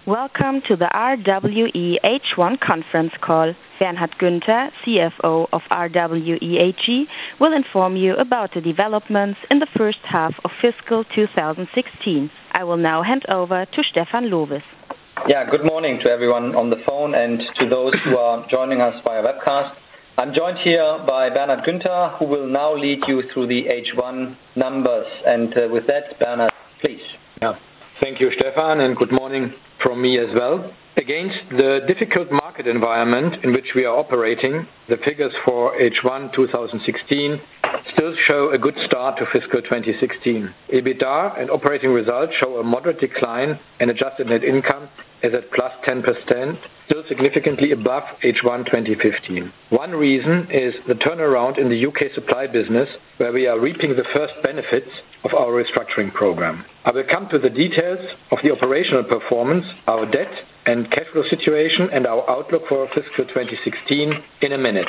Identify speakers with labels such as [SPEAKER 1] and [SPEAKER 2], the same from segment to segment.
[SPEAKER 1] Welcome to the RWE H1 conference call. Bernhard Günther, CFO of RWE AG, will inform you about the developments in the first half of fiscal 2016. I will now hand over to Stefan Lovis.
[SPEAKER 2] Yeah, good morning to everyone on the phone and to those who are joining us via webcast. I'm joined here by Bernhard Günther, who will now lead you through the H1 numbers. And with that, Bernhard, please.
[SPEAKER 3] Yeah. Thank you, Stefan, and good morning from me as well. Against the difficult market environment in which we are operating, the figures for H1 2016 still show a good start to fiscal 2016. EBITDA and operating results show a moderate decline, and adjusted net income is at plus 10%, still significantly above H1 2015. One reason is the turnaround in the UK supply business, where we are reaping the first benefits of our restructuring program. I will come to the details of the operational performance, our debt and cash flow situation, and our outlook for fiscal 2016 in a minute.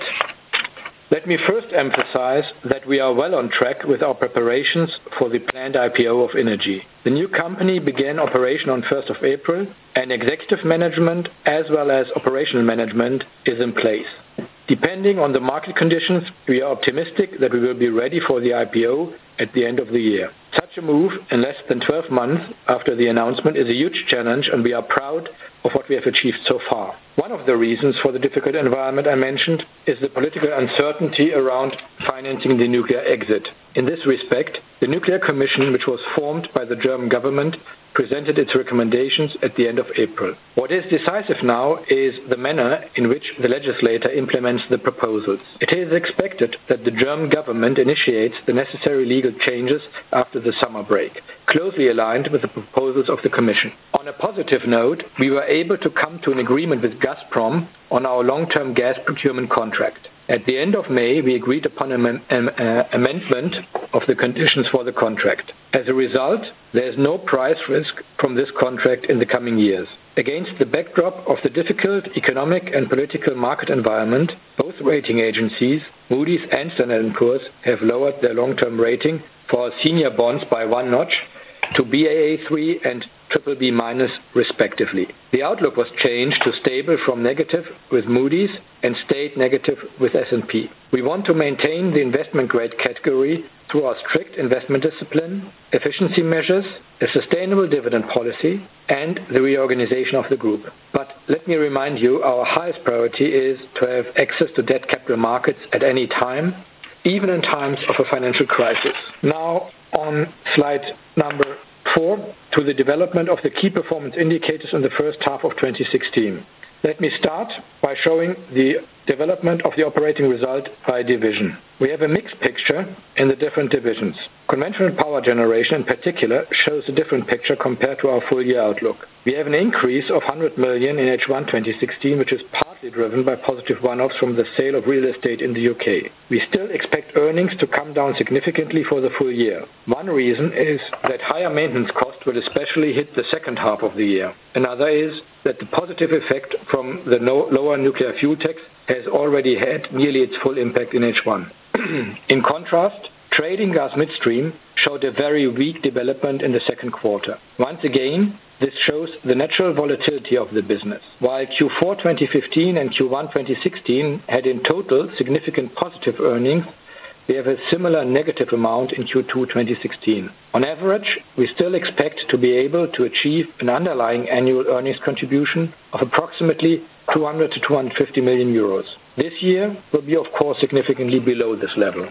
[SPEAKER 3] Let me first emphasize that we are well on track with our preparations for the planned IPO of Innogy. The new company began operation on 1st of April, and executive management as well as operational management is in place. Depending on the market conditions, we are optimistic that we will be ready for the IPO at the end of the year. Such a move in less than 12 months after the announcement is a huge challenge, and we are proud of what we have achieved so far. One of the reasons for the difficult environment I mentioned is the political uncertainty around financing the nuclear exit. In this respect, the Nuclear Commission, which was formed by the German government, presented its recommendations at the end of April. What is decisive now is the manner in which the legislator implements the proposals. It is expected that the German government initiates the necessary legal changes after the summer break, closely aligned with the proposals of the Commission. On a positive note, we were able to come to an agreement with Gazprom on our long-term gas procurement contract. At the end of May, we agreed upon an amendment of the conditions for the contract. As a result, there is no price risk from this contract in the coming years. Against the backdrop of the difficult economic and political market environment, both rating agencies, Moody's and Standard & Poor's, have lowered their long-term rating for senior bonds by one notch to Baa3 and BBB- respectively. The outlook was changed to stable from negative with Moody's and stayed negative with S&P. We want to maintain the investment grade category through our strict investment discipline, efficiency measures, a sustainable dividend policy, and the reorganization of the group. But let me remind you, our highest priority is to have access to debt capital markets at any time, even in times of a financial crisis. Now on slide number 4, to the development of the key performance indicators in the first half of 2016. Let me start by showing the development of the operating result by division. We have a mixed picture in the different divisions. Conventional power generation in particular shows a different picture compared to our full year outlook. We have an increase of 100 million in H1 2016, which is partly driven by positive one-offs from the sale of real estate in the UK. We still expect earnings to come down significantly for the full year. One reason is that higher maintenance costs will especially hit the second half of the year. Another is that the positive effect from the lower nuclear fuel tax has already had nearly its full impact in H1. In contrast, trading gas midstream showed a very weak development in the second quarter. Once again, this shows the natural volatility of the business. While Q4 2015 and Q1 2016 had in total significant positive earnings, we have a similar negative amount in Q2 2016. On average, we still expect to be able to achieve an underlying annual earnings contribution of approximately 200 to 250 million euros. This year will be, of course, significantly below this level.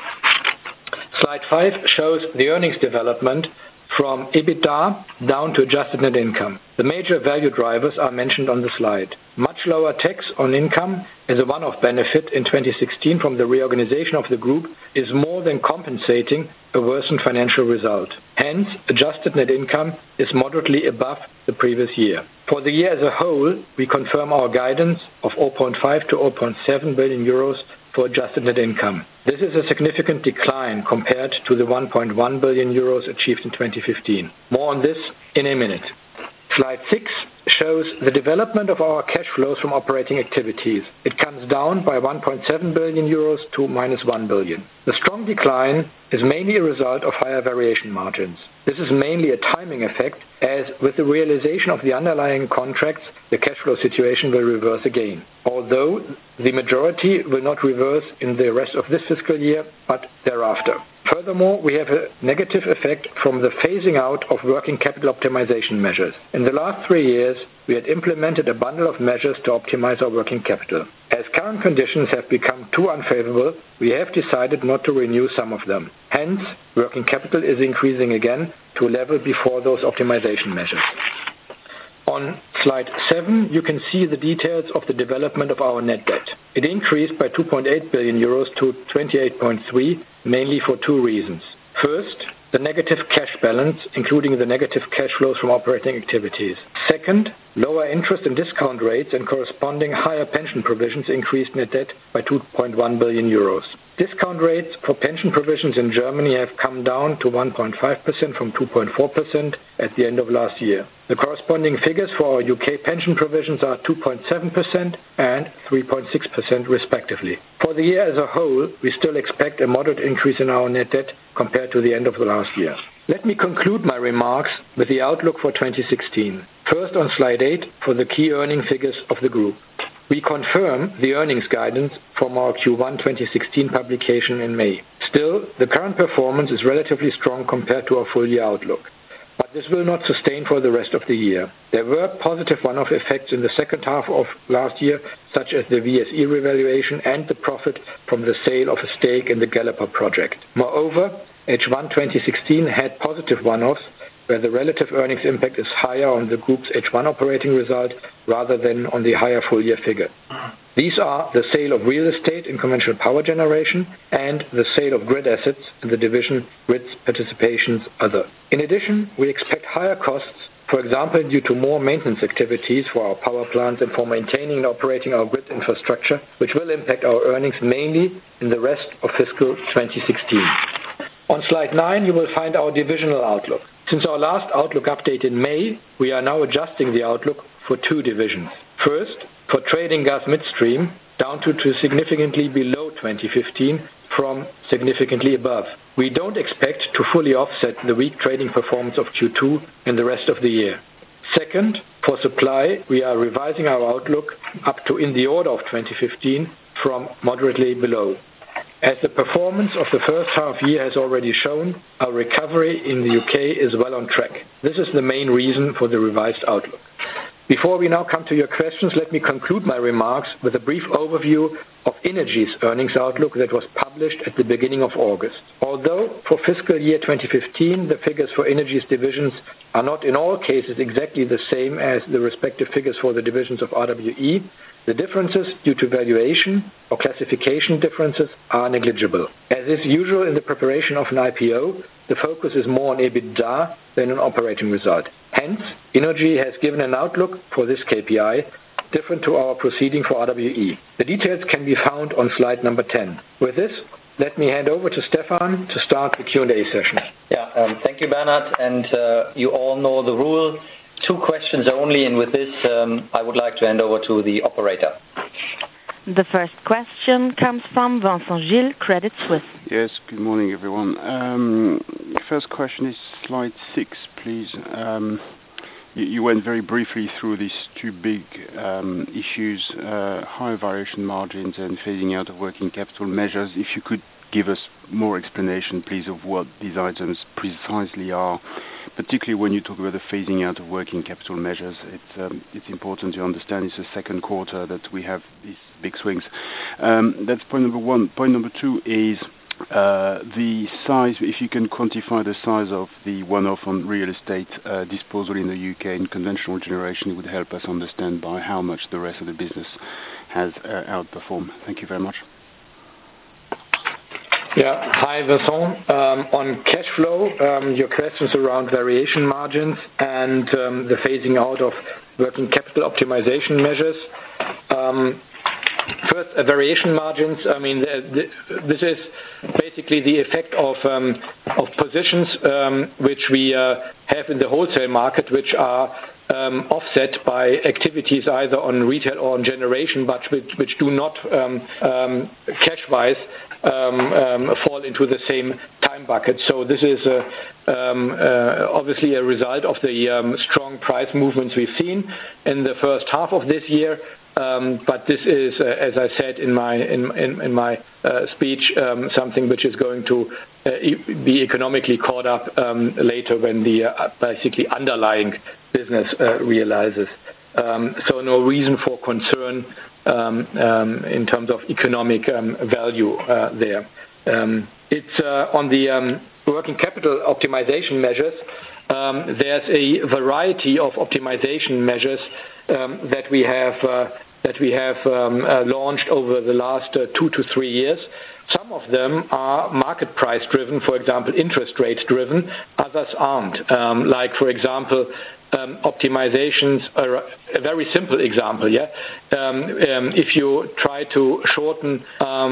[SPEAKER 3] Slide 5 shows the earnings development from EBITDA down to adjusted net income. The major value drivers are mentioned on the slide. Much lower tax on income as a one-off benefit in 2016 from the reorganization of the group is more than compensating a worsened financial result. Hence, adjusted net income is moderately above the previous year. For the year as a whole, we confirm our guidance of 0.5 to 0.7 billion euros for adjusted net income. This is a significant decline compared to the 1.1 billion euros achieved in 2015. More on this in a minute. Slide 6 shows the development of our cash flows from operating activities. It comes down by 1.7 billion euros to minus 1 billion. The strong decline is mainly a result of higher variation margins. This is mainly a timing effect, as with the realization of the underlying contracts, the cash flow situation will reverse again. Although the majority will not reverse in the rest of this fiscal year, but thereafter. Furthermore, we have a negative effect from the phasing out of working capital optimization measures. In the last 3 years, we had implemented a bundle of measures to optimize our working capital. As current conditions have become too unfavorable, we have decided not to renew some of them. Hence, working capital is increasing again to a level before those optimization measures. On slide 7, you can see the details of the development of our net debt. It increased by 2.8 billion euros to 28.3, mainly for 2 reasons. First, the negative cash balance, including the negative cash flows from operating activities. Second, lower interest and discount rates and corresponding higher pension provisions increased net debt by 2.1 billion euros. Discount rates for pension provisions in Germany have come down to 1.5% from 2.4% at the end of last year. The corresponding figures for our UK pension provisions are 2.7% and 3.6% respectively. For the year as a whole, we still expect a moderate increase in our net debt compared to the end of the last year. Let me conclude my remarks with the outlook for 2016. First on slide 8 for the key earning figures of the group. We confirm the earnings guidance from our Q1 2016 publication in May. Still, the current performance is relatively strong compared to our full year outlook. But this will not sustain for the rest of the year. There were positive one-off effects in the second half of last year, such as the VSE revaluation and the profit from the sale of a stake in the Galloper project. Moreover, H1 2016 had positive one-offs, where the relative earnings impact is higher on the group's H1 operating result rather than on the higher full year figure. These are the sale of real estate in conventional power generation and the sale of grid assets in the division Grids Participations Other. In addition, we expect higher costs, for example due to more maintenance activities for our power plants and for maintaining and operating our grid infrastructure, which will impact our earnings mainly in the rest of fiscal 2016. On slide 9 you will find our divisional outlook. Since our last outlook update in May, we are now adjusting the outlook for 2 divisions. First, for trading gas midstream, down to significantly below 2015 from significantly above. We don't expect to fully offset the weak trading performance of Q2 in the rest of the year. Second, for supply, we are revising our outlook up to in the order of 2015 from moderately below. As the performance of the first half year has already shown, our recovery in the UK is well on track. This is the main reason for the revised outlook. Before we now come to your questions, let me conclude my remarks with a brief overview of Innogy's earnings outlook that was published at the beginning of August. Although for fiscal year 2015 the figures for Innogy's divisions are not in all cases exactly the same as the respective figures for the divisions of RWE, the differences due to valuation or classification differences are negligible. As is usual in the preparation of an IPO, the focus is more on EBITDA than on operating result. Hence, Innogy has given an outlook for this KPI different to our proceeding for RWE. The details can be found on slide number 10. With this, let me hand over to Stefan to start the Q&A session.
[SPEAKER 2] Thank you, Bernhard. And you all know the rule. 2 questions only, and with this, I would like to hand over to the operator.
[SPEAKER 1] The first question comes from Vincent Gilles, Credit Suisse.
[SPEAKER 4] Yes, good morning, everyone. First question is slide 6, please. You went very briefly through these 2 big issues, high variation margins and phasing out of working capital measures. If you could give us more explanation, please, of what these items precisely are, particularly when you talk about the phasing out of working capital measures. It's important to understand it's the second quarter that we have these big swings. That's point number 1. Point number 2 is the size, if you can quantify the size of the one-off on real estate disposal in the UK in conventional generation, it would help us understand by how much the rest of the business has outperformed. Thank you very much.
[SPEAKER 3] Hi Vincent. On cash flow, your questions around variation margins and the phasing out of working capital optimization measures. First, variation margins. I mean, this is basically the effect of positions which we have in the wholesale market, which are offset by activities either on retail or on generation, but which do not cash-wise fall into the same time bucket. So this is obviously a result of the strong price movements we've seen in the first half of this year. But this is, as I said in my speech, something which is going to be economically caught up later when the basically underlying business realizes. So no reason for concern in terms of economic value there. It's on the working capital optimization measures. There's a variety of optimization measures that we have launched over the last 2 to 3 years. Some of them are market price driven, for example, interest rate driven. Others aren't. Like, for example, optimizations are a very simple example. If you try to shorten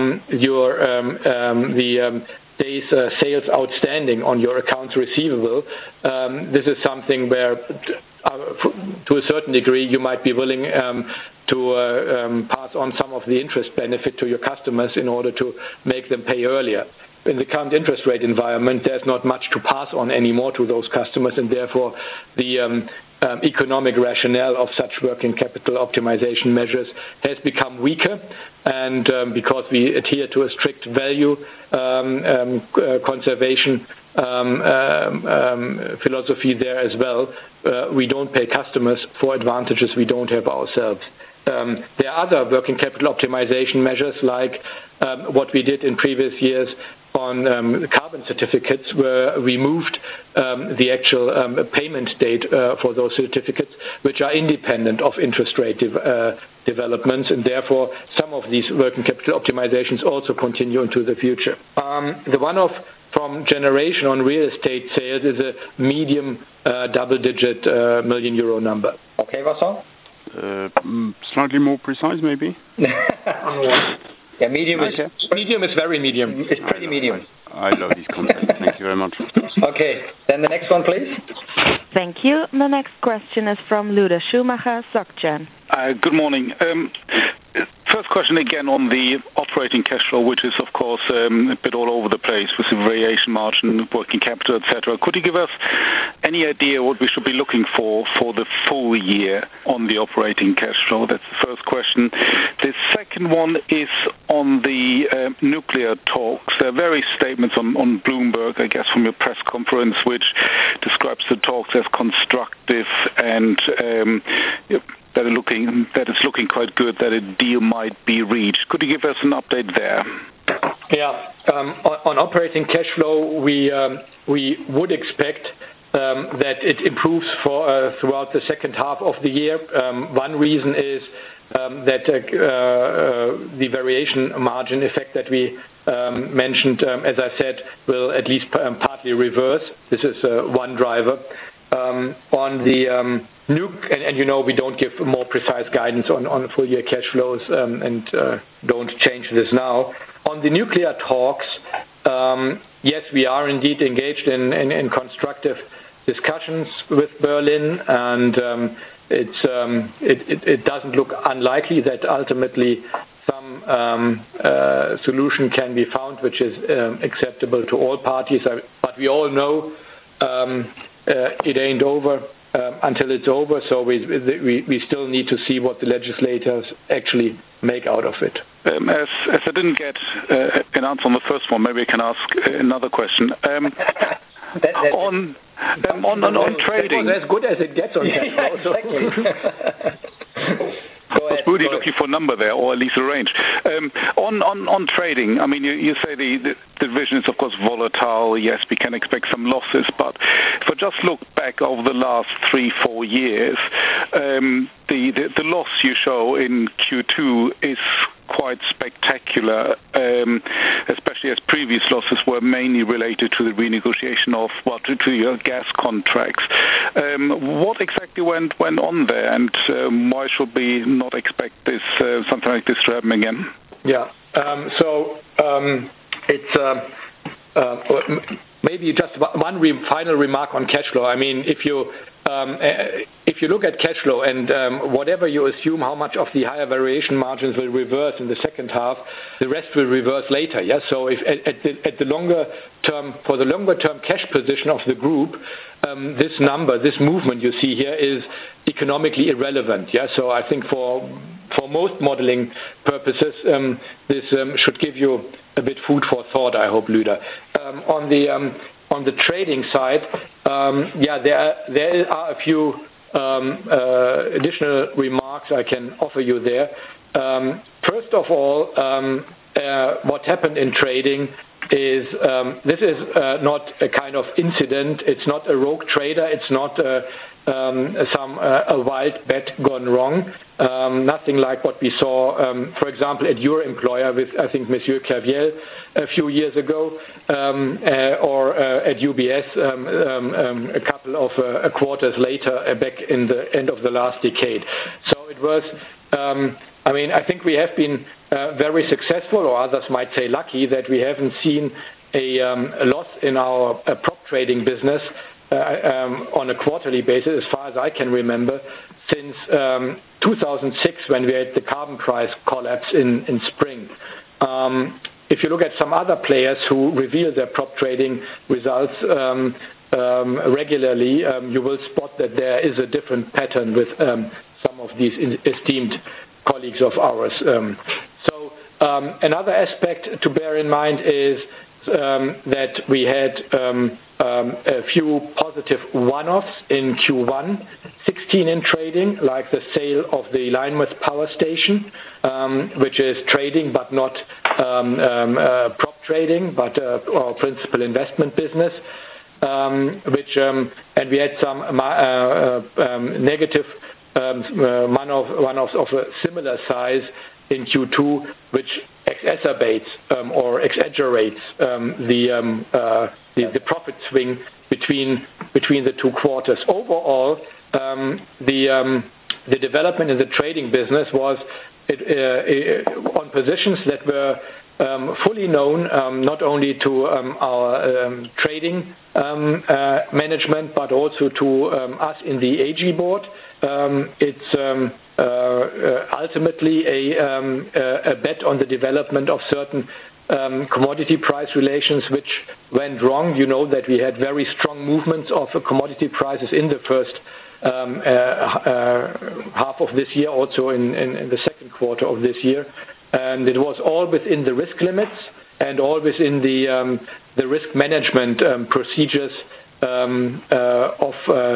[SPEAKER 3] the days sales outstanding on your accounts receivable, this is something where to a certain degree you might be willing to pass on some of the interest benefit to your customers in order to make them pay earlier. In the current interest rate environment, there's not much to pass on anymore to those customers, and therefore the economic rationale of such working capital optimization measures has become weaker. And because we adhere to a strict value conservation philosophy there as well, we don't pay customers for advantages we don't have ourselves. There are other working capital optimization measures like what we did in previous years on carbon certificates, where we moved the actual payment date for those certificates, which are independent of interest rate developments, and therefore some of these working capital optimizations also continue into the future. The one-off from generation on real estate sales is a medium double-digit million euro number.
[SPEAKER 2] Okay, Vincent?
[SPEAKER 4] Slightly more precise, maybe?
[SPEAKER 2] Yeah, medium is
[SPEAKER 3] very medium.
[SPEAKER 2] It's pretty medium.
[SPEAKER 4] I love this concept. Thank you very much.
[SPEAKER 2] Okay, then the next one, please.
[SPEAKER 1] Thank you. The next question is from Lueder Schumacher, SocGen.
[SPEAKER 5] Good morning. First question again on the operating cash flow, which is of course a bit all over the place with the variation margin, working capital, etc. Could you give us any idea what we should be looking for the full year on the operating cash flow? That's the first question. The second one is on the nuclear talks. There are various statements on Bloomberg, I guess, from your press conference, which describes the talks as constructive and that it's looking quite good, that a deal might be reached. Could you give us an update there?
[SPEAKER 3] Yeah. On operating cash flow, we would expect that it improves throughout the second half of the year. One reason is that the variation margin effect that we mentioned, as I said, will at least partly reverse. This is one driver. On the nuke, and you know we don't give more precise guidance on full year cash flows and don't change this now. On the nuclear talks, yes, we are indeed engaged in constructive discussions with Berlin, and it doesn't look unlikely that ultimately some solution can be found which is acceptable to all parties. But we all know it ain't over until it's over, so we still need to see what the legislators actually make out of it.
[SPEAKER 5] As I didn't get an answer on the first one, maybe I can ask another question. On trading.
[SPEAKER 3] As good as it gets on cash flow.
[SPEAKER 2] Exactly.
[SPEAKER 5] I was really looking for a number there, or at least a range. On trading, I mean, you say the division is of course volatile. Yes, we can expect some losses, but if I just look back over the last 3-4 years, the loss you show in Q2 is quite spectacular, especially as previous losses were mainly related to the renegotiation of to your gas contracts. What exactly went on there, and why should we not expect this something like this to happen again?
[SPEAKER 3] Yeah. It's maybe just one final remark on cash flow. I mean, if you if you look at cash flow and whatever you assume how much of the higher variation margins will reverse in the second half, the rest will reverse later. Yeah. So if at the longer term, for the longer term cash position of the group, this number, this movement you see here is economically irrelevant. Yeah. So I think for most modeling purposes, this should give you a bit food for thought, I hope, Lueder. On the trading side, there are a few additional remarks I can offer you there. First of all, what happened in trading is this is not a kind of incident. It's not a rogue trader. It's not a wild bet gone wrong. Nothing like what we saw, for example, at your employer with, I think, Monsieur Claviel a few years ago, or at UBS a couple of quarters later, back in the end of the last decade. So it was, I think we have been very successful, or others might say lucky, that we haven't seen a loss in our prop trading business on a quarterly basis, as far as I can remember, since 2006, when we had the carbon price collapse in spring. If you look at some other players who reveal their prop trading results regularly, you will spot that there is a different pattern with some of these esteemed colleagues of ours. Another aspect to bear in mind is that we had a few positive one-offs in Q1 16 in trading, like the sale of the Lynmouth Power Station, which is trading but not prop trading, but our principal investment business, and we had some negative one-offs of a similar size in Q2, which exacerbates or exaggerates the profit swing between the two quarters. Overall, the development in the trading business was on positions that were fully known, not only to our trading management, but also to us in the AG board. It's ultimately a bet on the development of certain commodity price relations which went wrong. You know that we had very strong movements of commodity prices in the first half of this year, also in the second quarter of this year, and it was all within the risk limits and all within the risk management procedures of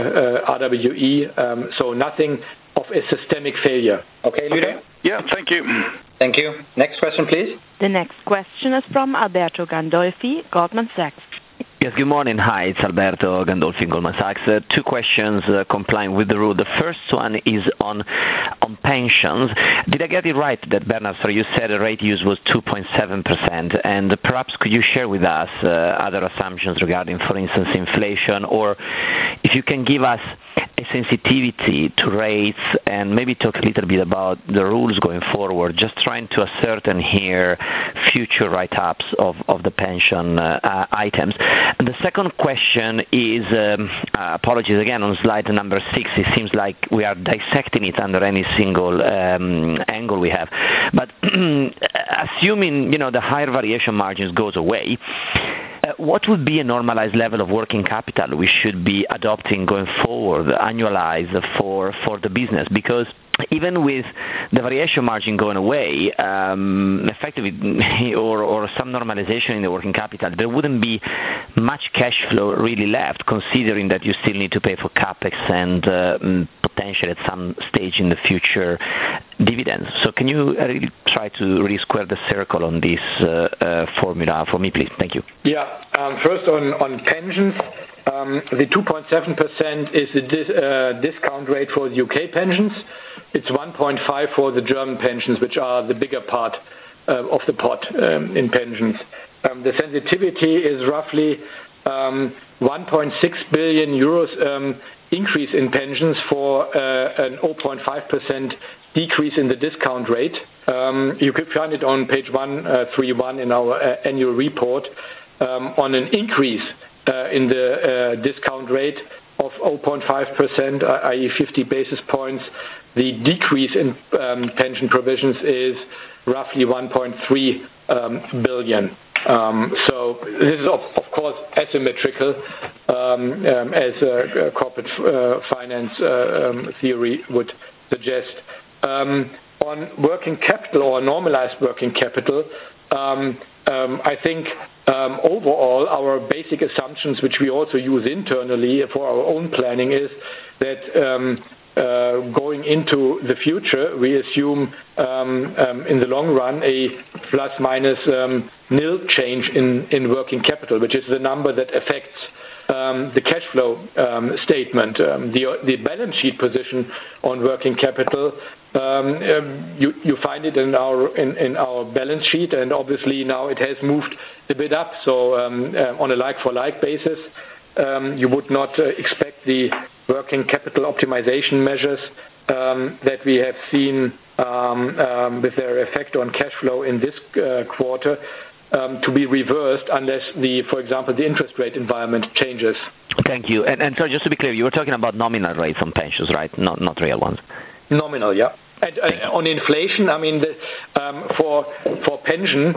[SPEAKER 3] RWE, so nothing of a systemic failure.
[SPEAKER 2] Okay, Lueder?
[SPEAKER 5] Yeah, thank you.
[SPEAKER 2] Thank you. Next question, please.
[SPEAKER 1] The next question is from Alberto Gandolfi, Goldman Sachs.
[SPEAKER 6] Yes, good morning. Hi, it's Alberto Gandolfi, Goldman Sachs. Two questions complying with the rule. The first one is on pensions. Did I get it right that, Bernhard, so you said the rate use was 2.7%, and perhaps could you share with us other assumptions regarding, for instance, inflation, or if you can give us a sensitivity to rates and maybe talk a little bit about the rules going forward, just trying to ascertain here future write-ups of the pension items. And the second question is, apologies again, on slide number 6, it seems like we are dissecting it under any single angle we have. But assuming, the higher variation margins goes away, what would be a normalized level of working capital we should be adopting going forward, annualized for the business? Because even with the variation margin going away, effectively, or some normalization in the working capital, there wouldn't be much cash flow really left, considering that you still need to pay for capex and potentially at some stage in the future dividends. So can you really try to really square the circle on this formula for me, please? Thank you.
[SPEAKER 3] Yeah. First on pensions, the 2.7% is the discount rate for the UK pensions. It's 1.5 for the German pensions, which are the bigger part of the pot in pensions. The sensitivity is roughly 1.6 billion euros increase in pensions for an 0.5% decrease in the discount rate. You could find it on page 131 in our annual report. On an increase in the discount rate, of 0.5%, i.e. 50 basis points. The decrease in pension provisions is roughly 1.3 billion. So this is of course asymmetrical, as corporate finance theory would suggest. On working capital or normalized working capital, I think overall our basic assumptions, which we also use internally for our own planning, is that going into the future, we assume in the long run a plus minus nil change in working capital, which is the number that affects the cash flow statement. The balance sheet position on working capital, you find it in our balance sheet, and obviously now it has moved a bit up. So on a like-for-like basis, you would not expect the working capital optimization measures that we have seen with their effect on cash flow in this quarter to be reversed unless for example, the interest rate environment changes.
[SPEAKER 6] Thank you. And so just to be clear, you were talking about nominal rates on pensions, right? Not real ones.
[SPEAKER 3] Nominal, yeah. And on inflation, I mean, for pension,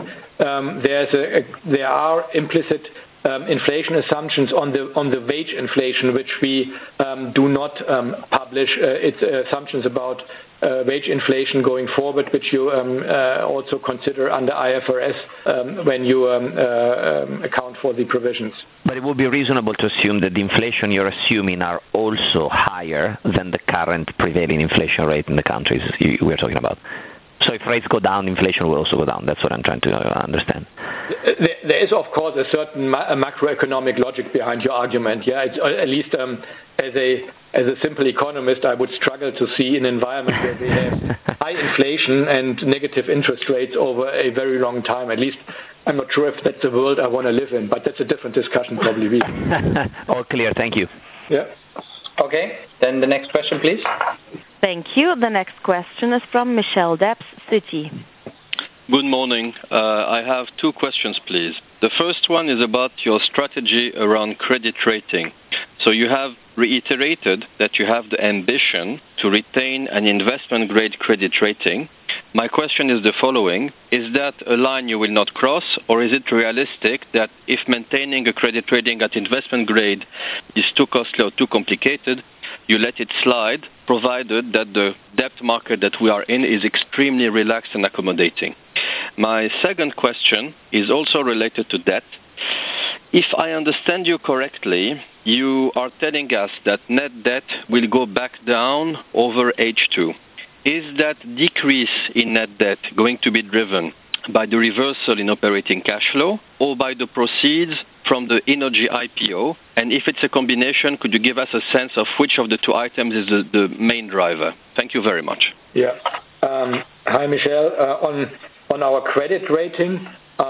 [SPEAKER 3] there are implicit inflation assumptions on the wage inflation, which we do not publish. It's assumptions about wage inflation going forward, which you also consider under IFRS when you account for the provisions.
[SPEAKER 6] But it would be reasonable to assume that the inflation you're assuming are also higher than the current prevailing inflation rate in the countries we're talking about. So if rates go down, inflation will also go down. That's what I'm trying to understand.
[SPEAKER 3] There is, of course, a certain macroeconomic logic behind your argument. Yeah, it's, at least as a simple economist, I would struggle to see an environment where we have high inflation and negative interest rates over a very long time. At least I'm not sure if that's the world I want to live in, but that's a different discussion probably.
[SPEAKER 6] All clear. Thank you.
[SPEAKER 3] Yeah.
[SPEAKER 2] Okay, then the next question, please.
[SPEAKER 1] Thank you. The next question is from Michel Debs, Citi.
[SPEAKER 7] Good morning. I have two questions, please. The first one is about your strategy around credit rating. So you have reiterated that you have the ambition to retain an investment-grade credit rating. My question is the following. Is that a line you will not cross, or is it realistic that if maintaining a credit rating at investment grade is too costly or too complicated, you let it slide, provided that the debt market that we are in is extremely relaxed and accommodating? My second question is also related to debt. If I understand you correctly, you are telling us that net debt will go back down over H2. Is that decrease in net debt going to be driven by the reversal in operating cash flow or by the proceeds from the Innogy IPO? And if it's a combination, could you give us a sense of which of the two items is the main driver? Thank you very much.
[SPEAKER 3] Yeah. Hi, Michel. On our credit rating,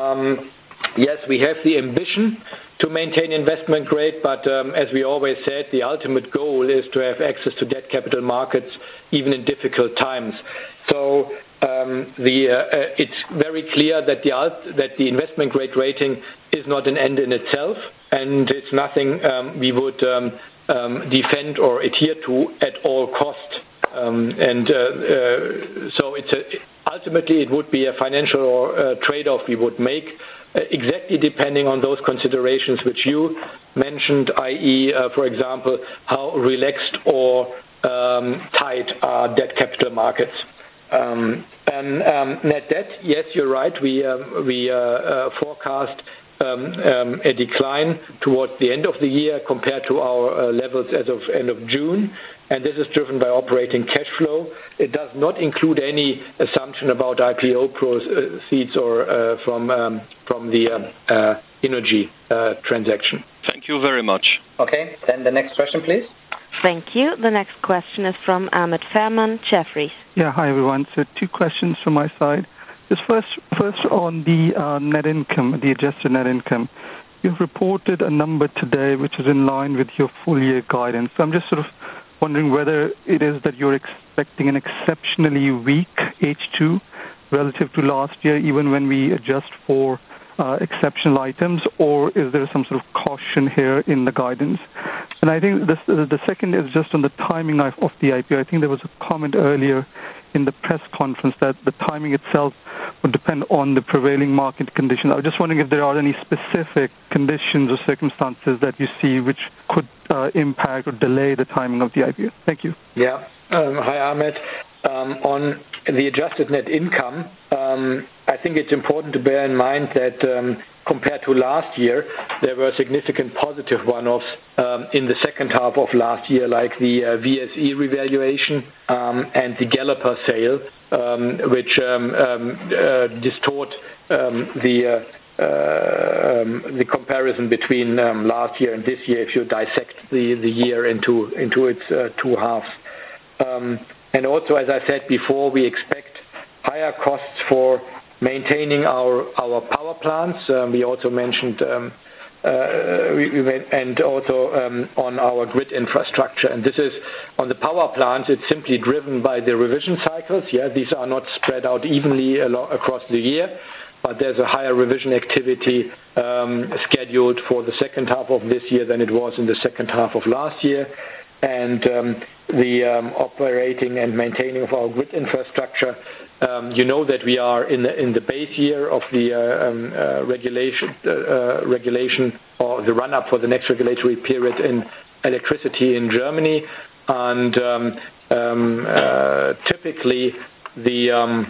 [SPEAKER 3] yes, we have the ambition to maintain investment grade, but as we always said, the ultimate goal is to have access to debt capital markets even in difficult times. So it's very clear that the investment grade rating is not an end in itself, and it's nothing we would defend or adhere to at all cost. So ultimately it would be a financial trade-off we would make, exactly depending on those considerations which you mentioned, i.e., for example, how relaxed or tight are debt capital markets. And net debt, yes, you're right. We forecast a decline towards the end of the year compared to our levels as of end of June, and this is driven by operating cash flow. It does not include any assumption about IPO proceeds or from the Innogy transaction.
[SPEAKER 7] Thank you very much.
[SPEAKER 2] Okay, then the next question, please.
[SPEAKER 1] Thank you. The next question is from Ahmed Farman, Jefferies.
[SPEAKER 8] Yeah, hi everyone. So two questions from my side. Just first on the net income, the adjusted net income. You've reported a number today which is in line with your full year guidance. So I'm just sort of wondering whether it is that you're expecting an exceptionally weak H2 relative to last year, even when we adjust for exceptional items, or is there some sort of caution here in the guidance? And I think the second is just on the timing of the IPO. I think there was a comment earlier in the press conference that the timing itself would depend on the prevailing market conditions. I was just wondering if there are any specific conditions or circumstances that you see which could impact or delay the timing of the IPO. Thank you.
[SPEAKER 3] Yeah. Hi, Ahmed. On the adjusted net income, I think it's important to bear in mind that compared to last year, there were significant positive one-offs in the second half of last year, like the VSE revaluation and the Galloper sale, which distort the comparison between last year and this year if you dissect the year into its two halves. And also, as I said before, we expect higher costs for maintaining our power plants. We also mentioned and also on our grid infrastructure. And this is on the power plants. It's simply driven by the revision cycles. Yeah, these are not spread out evenly across the year, but there's a higher revision activity scheduled for the second half of this year than it was in the second half of last year. And the operating and maintaining of our grid infrastructure. You know that we are in the base year of the regulation or the run-up for the next regulatory period in electricity in Germany, and typically the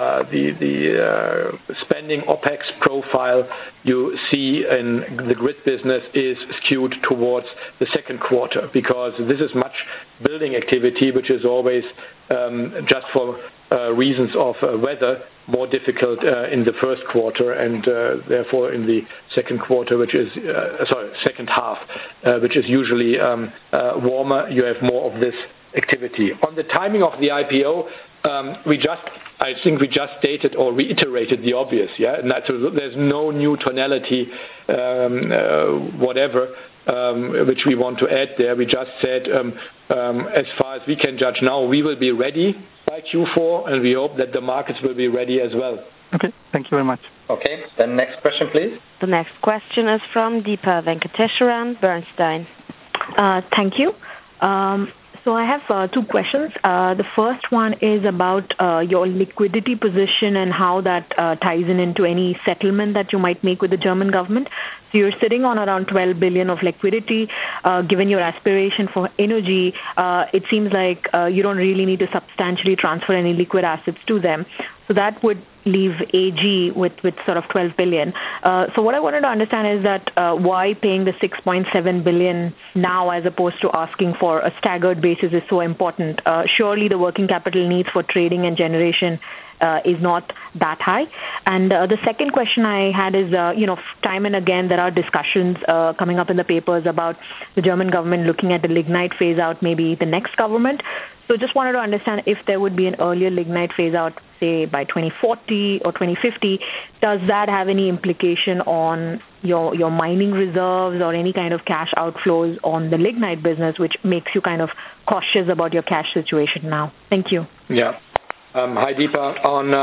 [SPEAKER 3] spending OPEX profile you see in the grid business is skewed towards the second quarter, because this is much building activity, which is always just for reasons of weather more difficult in the first quarter, and therefore in the second quarter, which is second half, which is usually warmer, you have more of this activity. On the timing of the IPO, I think we just stated or reiterated the obvious, yeah. And there's no new tonality, whatever, which we want to add there. We just said, as far as we can judge now, we will be ready by Q4, and we hope that the markets will be ready as well.
[SPEAKER 8] Okay, thank you very much.
[SPEAKER 2] Okay, then next question, please.
[SPEAKER 1] The next question is from Deepa Venkateswaran, Bernstein.
[SPEAKER 9] Thank you. So I have two questions. The first one is about your liquidity position and how that ties into any settlement that you might make with the German government. So you're sitting on around 12 billion of liquidity. Given your aspiration for energy, it seems like you don't really need to substantially transfer any liquid assets to them. So that would leave AG with sort of 12 billion. So what I wanted to understand is that why paying the 6.7 billion now as opposed to asking for a staggered basis is so important. Surely the working capital needs for trading and generation is not that high. And the second question I had is, time and again there are discussions coming up in the papers about the German government looking at the lignite phase out, maybe the next government. So just wanted to understand if there would be an earlier lignite phase out, say by 2040 or 2050. Does that have any implication on your mining reserves or any kind of cash outflows on the lignite business, which makes you kind of cautious about your cash situation now? Thank you.
[SPEAKER 3] Yeah. Hi, Deepa.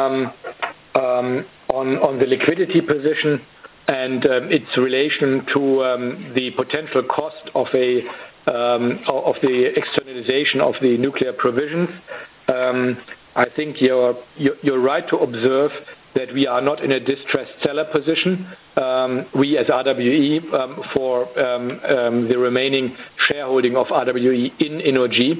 [SPEAKER 3] On the liquidity position and its relation to the potential cost of the externalization of the nuclear provisions, I think you're right to observe that we are not in a distressed seller position. We as RWE for the remaining shareholding of RWE in Innogy,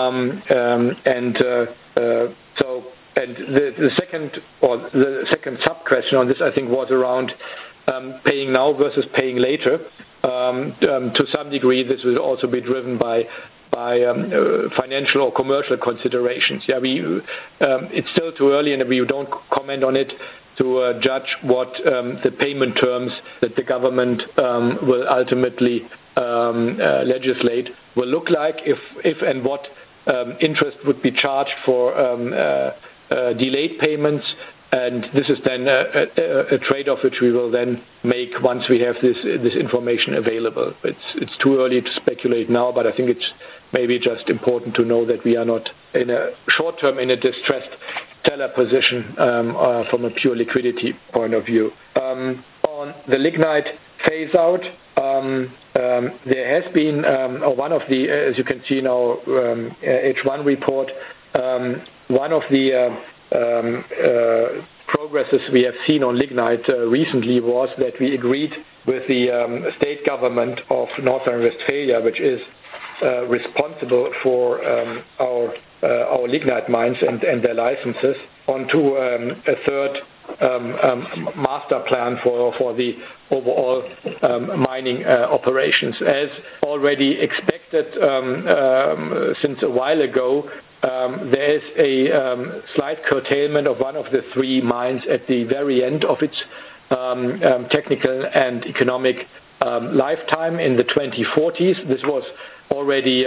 [SPEAKER 3] the second sub question on this, I think, was around paying now versus paying later. To some degree, this will also be driven by financial or commercial considerations. Yeah, it's still too early, and we don't comment on it to judge what the payment terms that the government will ultimately legislate will look like, if and what interest would be charged for delayed payments. And this is then a trade-off which we will then make once we have this information available. It's too early to speculate now, but I think it's maybe just important to know that we are not in a short term in a distressed seller position from a pure liquidity point of view. On the lignite phase out, there has been, or one of the, as you can see in our H1 report, one of the progresses we have seen on lignite recently was that we agreed with the state government of North Rhine-Westphalia, which is responsible for our lignite mines and their licenses, onto a third master plan for the overall mining operations. As already expected since a while ago, there is a slight curtailment of one of the three mines at the very end of its technical and economic lifetime in the 2040s. This was already,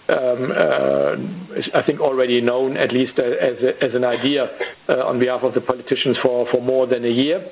[SPEAKER 3] I think, already known, at least as an idea on behalf of the politicians for more than a year.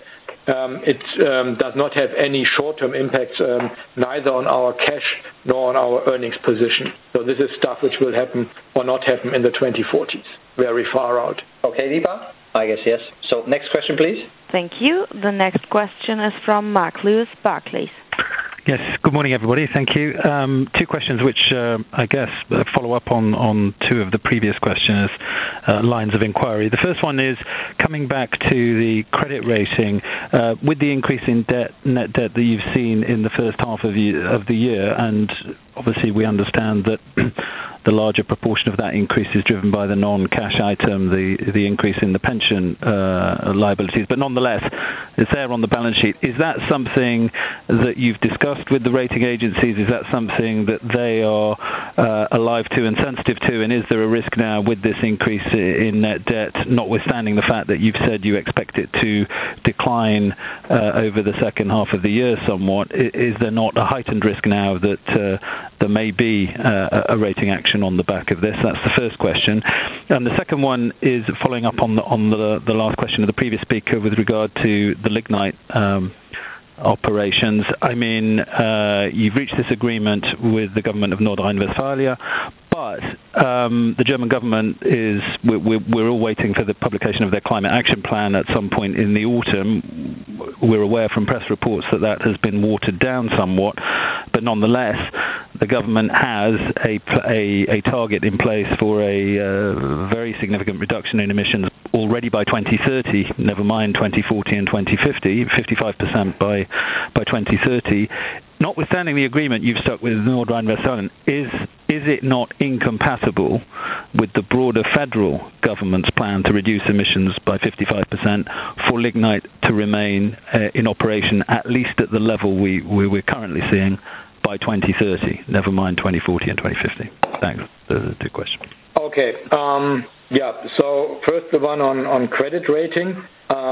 [SPEAKER 3] It does not have any short-term impacts, neither on our cash nor on our earnings position. So this is stuff which will happen or not happen in the 2040s, very far out.
[SPEAKER 2] Okay, Deepa? I guess yes. So next question, please.
[SPEAKER 1] Thank you. The next question is from Mark Lewis, Barclays.
[SPEAKER 10] Yes, good morning, everybody. Thank you. Two questions which I guess follow up on two of the previous questioners' lines of inquiry. The first one is coming back to the credit rating. With the increase in net debt that you've seen in the first half of the year, and obviously we understand that the larger proportion of that increase is driven by the non-cash item, the increase in the pension liabilities. But nonetheless, it's there on the balance sheet. Is that something that you've discussed with the rating agencies? Is that something that they are alive to and sensitive to? And is there a risk now with this increase in net debt, notwithstanding the fact that you've said you expect it to decline over the second half of the year somewhat? Is there not a heightened risk now that there may be a rating action on the back of this? That's the first question. And the second one is following up on the last question of the previous speaker with regard to the lignite operations. I mean, you've reached this agreement with the government of North Rhine-Westphalia, but the German government we're all waiting for the publication of their climate action plan at some point in the autumn. We're aware from press reports that has been watered down somewhat, but nonetheless, the government has a target in place for a very significant reduction in emissions already by 2030, never mind 2040 and 2050, 55% by 2030. Notwithstanding the agreement you've struck with North Rhine-Westphalia, is it not incompatible with the broader federal government's plan to reduce emissions by 55% for lignite to remain in operation at least at the level we're currently seeing by 2030, never mind 2040 and 2050? Thanks. Those are the two questions.
[SPEAKER 3] Okay. So first the one on credit rating.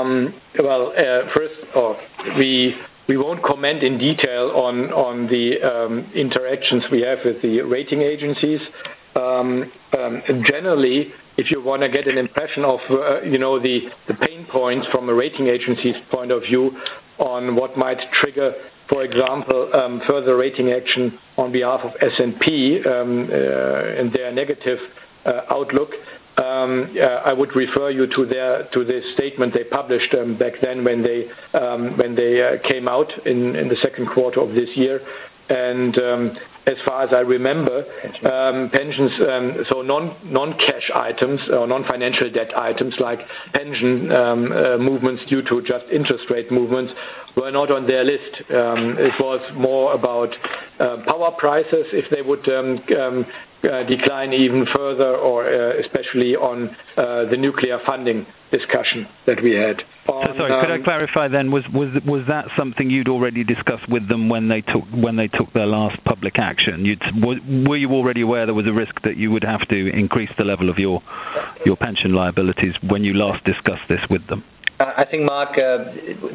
[SPEAKER 3] We won't comment in detail on the interactions we have with the rating agencies. Generally, if you want to get an impression of the pain points from a rating agency's point of view on what might trigger, for example, further rating action on behalf of S&P and their negative outlook, I would refer you to the statement they published back then when they came out in the second quarter of this year. And as far as I remember, pensions, so non-cash items or non-financial debt items like pension movements due to just interest rate movements were not on their list. It was more about power prices, if they would decline even further, or especially on the nuclear funding discussion that we had.
[SPEAKER 10] Sorry, could I clarify then? Was that something you'd already discussed with them when they took their last public action? Were you already aware there was a risk that you would have to increase the level of your pension liabilities when you last discussed this with them?
[SPEAKER 2] I think, Mark, how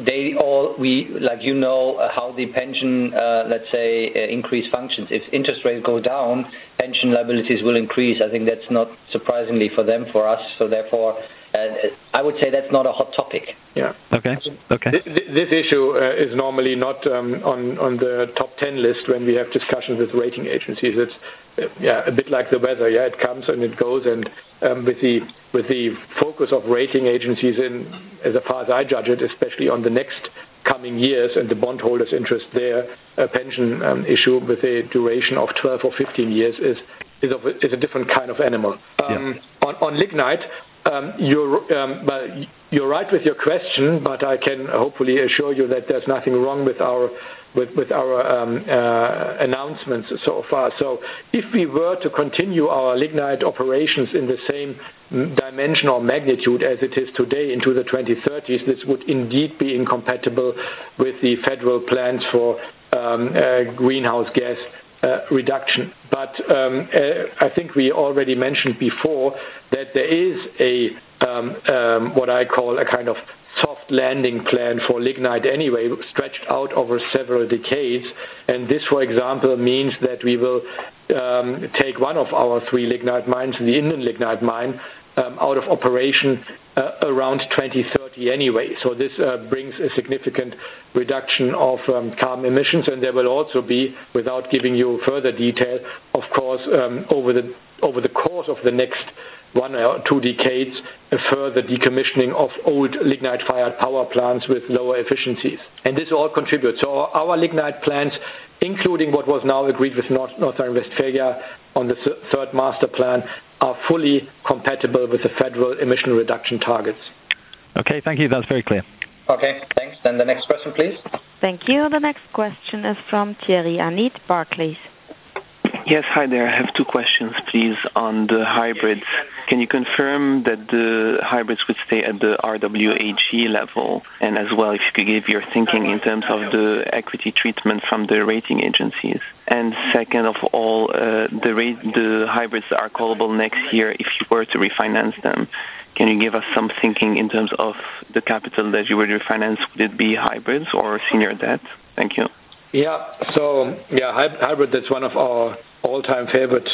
[SPEAKER 2] the pension, let's say, increase functions. If interest rates go down, pension liabilities will increase. I think that's not surprisingly for them, for us. So therefore, I would say that's not a hot topic.
[SPEAKER 3] Yeah.
[SPEAKER 10] Okay.
[SPEAKER 3] This issue is normally not on the top 10 list when we have discussions with rating agencies. It's a bit like the weather. Yeah, it comes and it goes, and with the focus of rating agencies, as far as I judge it, especially on the next coming years, and the bondholders' interest there, a pension issue with a duration of 12 or 15 years is a different kind of animal. On lignite, you're right with your question, but I can hopefully assure you that there's nothing wrong with our announcements so far. So if we were to continue our lignite operations in the same dimension or magnitude as it is today into the 2030s, this would indeed be incompatible with the federal plans for greenhouse gas reduction. But I think we already mentioned before that there is a what I call a kind of soft landing plan for lignite anyway, stretched out over several decades. And this, for example, means that we will take one of our 3 lignite mines, the Inden lignite mine, out of operation around 2030 anyway. So this brings a significant reduction of carbon emissions, and there will also be, without giving you further detail, of course, over the course of the next 1 or 2 decades, a further decommissioning of old lignite-fired power plants with lower efficiencies. And this all contributes. So our lignite plants, including what was now agreed with North Rhine-Westphalia on the third master plan, are fully compatible with the federal emission reduction targets.
[SPEAKER 10] Okay, thank you. That's very clear.
[SPEAKER 2] Okay, thanks. Then the next question, please.
[SPEAKER 1] Thank you. The next question is from Thierry Anit, Barclays.
[SPEAKER 11] Yes, hi there. I have 2 questions, please, on the hybrids. Can you confirm that the hybrids would stay at the RWAG level? And as well, if you could give your thinking in terms of the equity treatment from the rating agencies. And second of all, the hybrids that are callable next year, if you were to refinance them, can you give us some thinking in terms of the capital that you would refinance? Would it be hybrids or senior debt? Thank you.
[SPEAKER 3] Hybrid, that's one of our all-time favorites.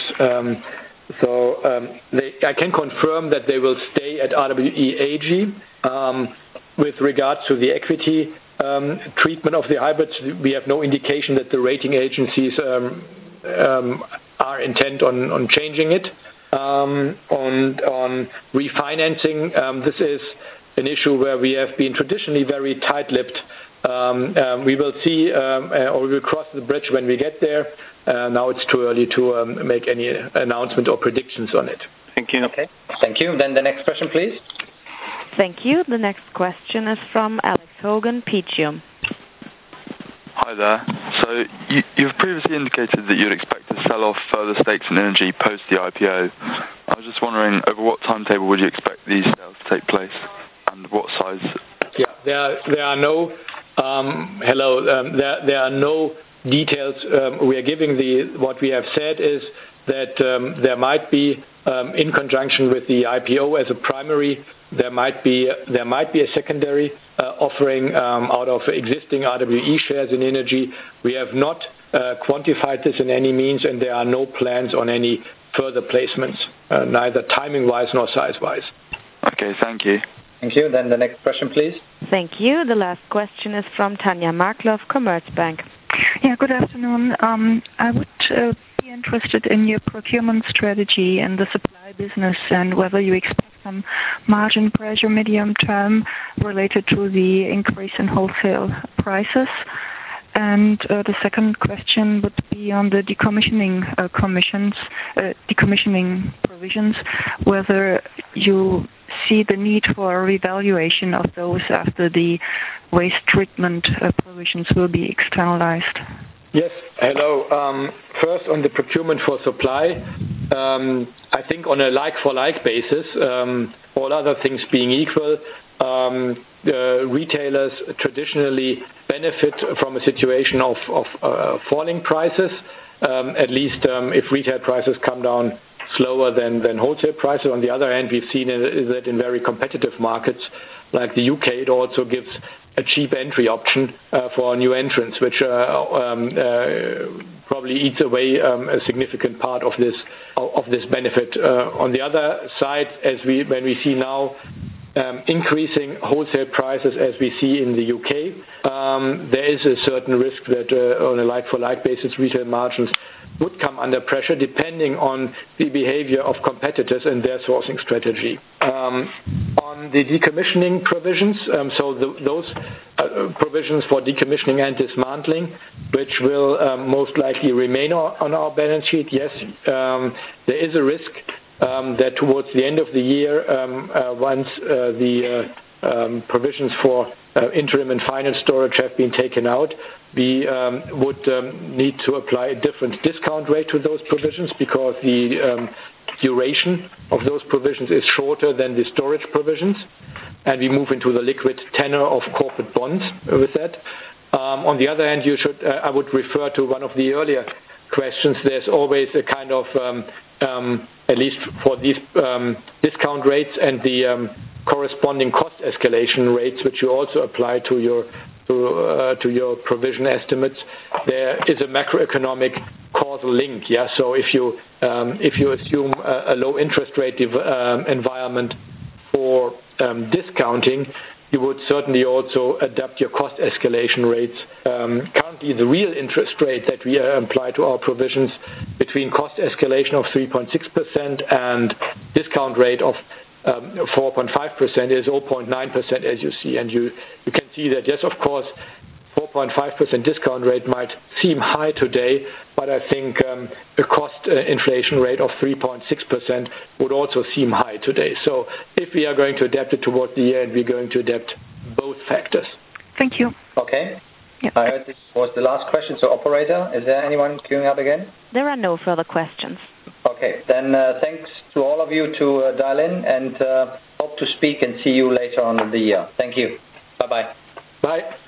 [SPEAKER 3] I can confirm that they will stay at RWAG. With regards to the equity treatment of the hybrids, we have no indication that the rating agencies are intent on changing it. On refinancing, this is an issue where we have been traditionally very tight-lipped. We will see, or we will cross the bridge when we get there. Now it's too early to make any announcement or predictions on it.
[SPEAKER 11] Thank you.
[SPEAKER 2] Okay, thank you. Then the next question, please.
[SPEAKER 1] Thank you. The next question is from Alex Hogan, Peachium.
[SPEAKER 12] Hi there. So you've previously indicated that you'd expect to sell off further stakes in Energy post the IPO. I was just wondering, over what timetable would you expect these sales to take place, and what size?
[SPEAKER 3] Yeah, there are no there are no details we are giving. What we have said is that there might be, in conjunction with the IPO as a primary, there might be a secondary offering out of existing RWE shares in Energy. We have not quantified this in any means, and there are no plans on any further placements, neither timing-wise nor size-wise.
[SPEAKER 12] Okay, thank you.
[SPEAKER 2] Thank you. Then the next question, please.
[SPEAKER 1] Thank you. The last question is from Tanja Markloff, Commerzbank.
[SPEAKER 13] Yeah, good afternoon. I would be interested in your procurement strategy and the supply business, and whether you expect some margin pressure medium term related to the increase in wholesale prices. And the second question would be on the decommissioning provisions, whether you see the need for a revaluation of those after the waste treatment provisions will be externalized.
[SPEAKER 3] Yes, hello. First, on the procurement for supply, I think on a like-for-like basis, all other things being equal, retailers traditionally benefit from a situation of falling prices, at least if retail prices come down slower than wholesale prices. On the other hand, we've seen that in very competitive markets like the UK, it also gives a cheap entry option for new entrants, which probably eats away a significant part of this benefit. On the other side, when we see now increasing wholesale prices as we see in the UK, there is a certain risk that on a like-for-like basis, retail margins would come under pressure depending on the behavior of competitors and their sourcing strategy. On the decommissioning provisions, those provisions for decommissioning and dismantling, which will most likely remain on our balance sheet. Yes, there is a risk that towards the end of the year, once the provisions for interim and final storage have been taken out, we would need to apply a different discount rate to those provisions because the duration of those provisions is shorter than the storage provisions, and we move into the liquid tenor of corporate bonds with that. On the other hand, I would refer to one of the earlier questions. There's always a kind of, at least for these discount rates and the corresponding cost escalation rates, which you also apply to your provision estimates, there is a macroeconomic causal link. Yeah. So if you assume a low interest rate environment for discounting, you would certainly also adapt your cost escalation rates. Currently, the real interest rate that we apply to our provisions between cost escalation of 3.6% and discount rate of 4.5% is 0.9%, as you see. And you can see that, yes, of course, 4.5% discount rate might seem high today, but I think a cost inflation rate of 3.6% would also seem high today. So if we are going to adapt it towards the year, we're going to adapt both factors.
[SPEAKER 13] Thank you.
[SPEAKER 2] Okay.
[SPEAKER 13] Yep.
[SPEAKER 2] I heard this was the last question. So operator, is there anyone queuing up again?
[SPEAKER 1] There are no further questions.
[SPEAKER 2] Okay, then thanks to all of you to dial in, and hope to speak and see you later on in the year. Thank you. Bye-bye.
[SPEAKER 3] Bye.